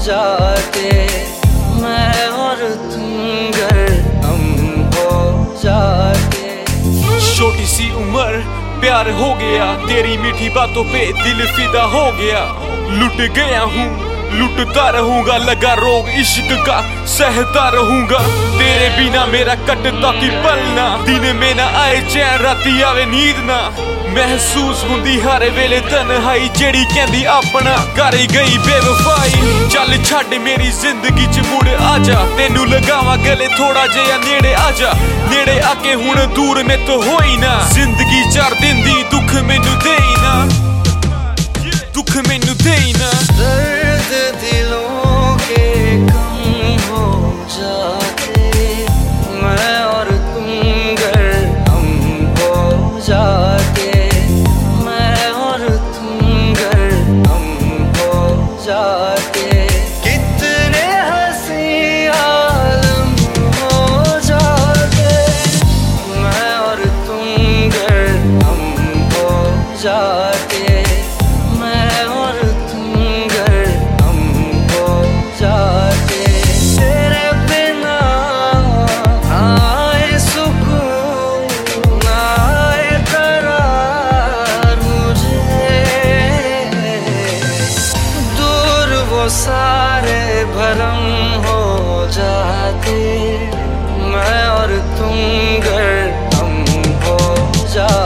जाते, मैं और तुम घर हम हो जाते। छोटी सी उम्र प्यार हो गया, तेरी मीठी बातों पे दिल फिदा हो गया। लुट गया हूँ लुटता रहूंगा, लगा रोग इश्क का सहता रहूंगा। तेरे बिना मेरा कटता की पलना, दिन में ना आए चैन राती आवे नींद ना। महसूस हुंदी हर वेले तन्हाई, जेड़ी कहंदी अपना कर गई बेवफाई। चल छड़ मेरी जिंदगी च मुड़ आजा, तेनू लगावा गले थोड़ा जिहा नेड़े आजा। नेड़े आके हुण दूर में तो होई ना, जिंदगी 4 दिन दी दुख मैनू देई ना, दुख मैनू देई ना। दर्द दिलों के कम हो जाते, मैं और तुम घर हम हो जाते, मैं और तुम घर हम हो जाते। कितने हंसी आलम हो जाते, मैं और तुम घर हम हो जाते, मैं और तुम घर हम हो जाते। तेरे बिना आए सुकून आए करार मुझे, दूर वो सारे भरम हो जाते, मैं और तुम घर हम हो जाते।